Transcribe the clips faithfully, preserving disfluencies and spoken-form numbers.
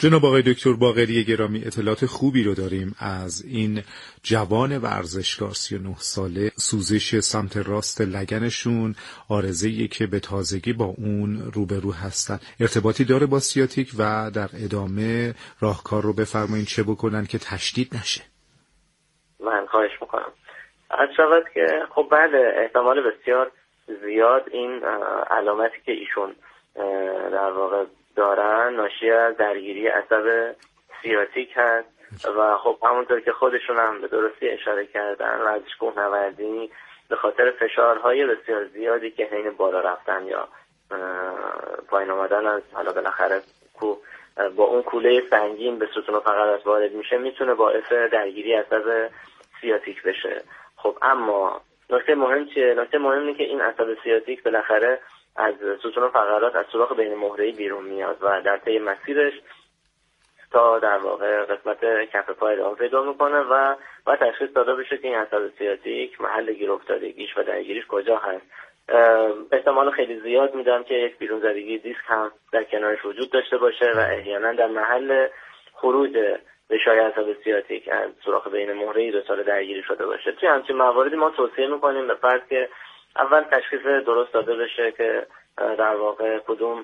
جناب آقای دکتر باقری گرامی، اطلاعات خوبی رو داریم از این جوان ورزشکار سی و نه ساله. سوزش سمت راست لگنشون عارضه‌ایه که به تازگی با اون روبرو هستن. ارتباطی داره با سیاتیک و در ادامه راهکار رو بفرمایین چه بکنن که تشدید نشه؟ من خواهش میکنم. از شود که خب بله، احتمال بسیار زیاد این علامتی که ایشون در واقع دارن ناشی از درگیری عصب سیاتیک هست و خب همونطور که خودشون هم به درستی اشاره کردن، ورزش کوهنوردی به خاطر فشارهای بسیار زیادی که حین بالا رفتن یا پایین آمدن از حالا بالاخره کوه با اون کوله سنگین به ستون فقرات وارد میشه، میتونه باعث درگیری عصب سیاتیک بشه. خب اما نکته مهم چیه؟ نکته مهم اینه که این عصب سیاتیک بالاخره از ستون فقرات از سوراخ بین مهره‌ای بیرون میاد و در طی مسیرش تا در واقع قسمت کف پای ادامه پیدا میکنه و و تشخیص داده بشه که این عصب سیاتیک محل گیر افتادگیش و درگیریش کجا هست. احتمال خیلی زیاد میدم که یک بیرون زدگی دیسک هم در کنارش وجود داشته باشه و احیانا در محل خروج ریشه‌های عصب سیاتیک از سوراخ بین مهره‌ای دو سال درگیری شده باشه. توی همچین مواردی ما توصیه میکنیم به فرد که اول تشخیص درست داده بشه که در واقع کدوم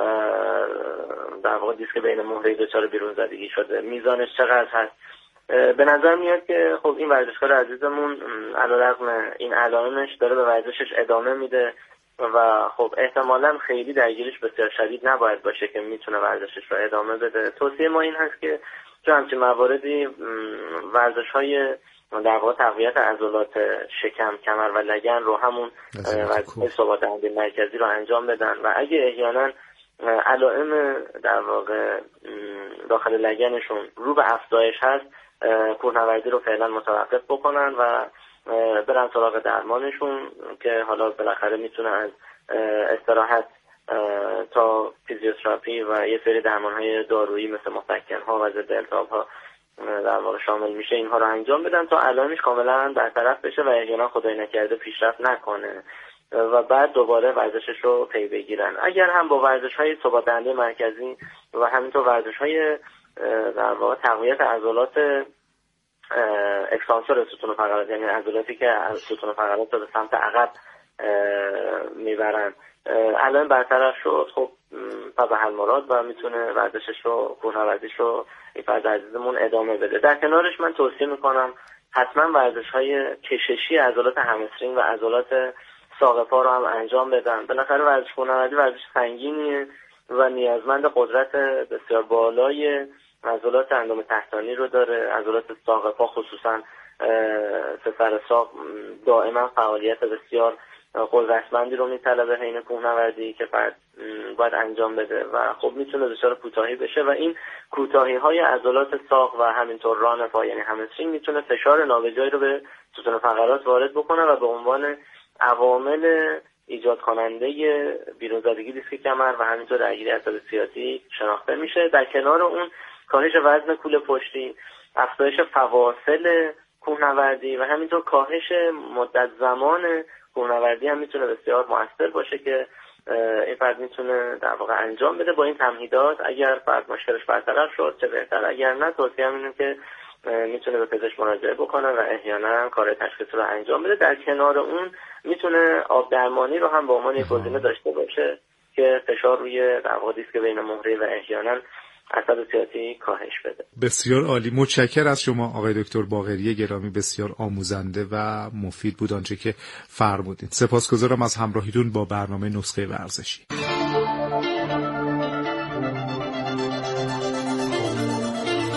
در واقع دیسک بین مهره‌ای دچار بیرون زدگی شده، میزانش چقدر هست. به نظر میاد که خب این ورزشکار عزیزمون علیرغم این علائمش داره به ورزشش ادامه میده و خب احتمالاً خیلی درگیریش بسیار شدید نباید باشه که میتونه ورزشش رو ادامه بده. توصیه ما این هست که چون همچین مواردی ورزش‌های در واقع تقویت عضلات شکم، کمر و لگن رو همون ورزش‌های ثبات دهنده مرکزی رو انجام بدن و اگه احیانا علائم در واقع داخل لگنشون رو به افزایش هست، کوهنوردی رو فعلا متوقف بکنن و برن سراغ درمانشون که حالا بالاخره میتونه از استراحت تا فیزیوتراپی و یه سری درمان‌های دارویی مثل مسکن‌ها و ضد التهاب‌ها در واقع شامل میشه، اینها رو انجام بدن تا علائمش کاملا برطرف بشه و احیانا خدای نکرده پیشرفت نکنه و بعد دوباره ورزشش رو پی بگیرن. اگر هم با ورزش‌های ثبات دهنده مرکزی و همینطور ورزش‌های در واقع تقویت عضلات اکستانسور ستون فقرات، یعنی عضلاتی که از ستون فقرات رو به سمت عقب میبرن، علائم برطرف شد، خب به حل مراد و میتونه ورزشش رو، کوهنوردیش رو این فرد عزیزمون ادامه بده. در کنارش من توصیه میکنم حتما ورزش‌های کششی عضلات همسترینگ و عضلات ساق پا رو هم انجام بدن. بالاخره ورزش کوهنوردی ورزش سنگینیه و نیازمند قدرت بسیار بالای عضلات اندام تحتانی رو داره. عضلات ساق پا خصوصا سر ساق دائما فعالیت بسیار قدرتمندی رو میطلبه حین کوهنوردی که فرد باید انجام بده و خب میتونه دچار کوتاهی بشه و این کوتاهی های عضلات ساق و همینطور ران پا یعنی همسترینگ میتونه فشار نابجایی رو به ستون فقرات وارد بکنه و به عنوان عوامل ایجاد کننده بیرون زدگی دیسک کمر و همینطور درگیری عصب سیاتیک شناخته میشه. در کنار اون کاهش وزن کوله پشتی، افزایش فواصل کوهنوردی و همینطور کاهش مدت زمان کوهنوردی هم میتونه بسیار مؤثر باشه که این فرد میتونه در واقع انجام بده. با این تمهیدات اگر فرد مشکلش برطرف شد چه بهتر، اگر نه توصیه اینه که میتونه به پزشک مراجعه بکنه و احیانا کار تشخیص رو انجام بده. در کنار اون میتونه آب درمانی رو هم به عنوان یک گزینه داشته باشه که فشار روی در واقع دیسک بین مهره‌ای و احیانا عصب سیاتیک کاهش بده. بسیار عالی، متشکرم از شما آقای دکتر باقری گرامی، بسیار آموزنده و مفید بود آنچه که فرمودید. سپاسگزارم از همراهیتون با برنامه نسخه ورزشی.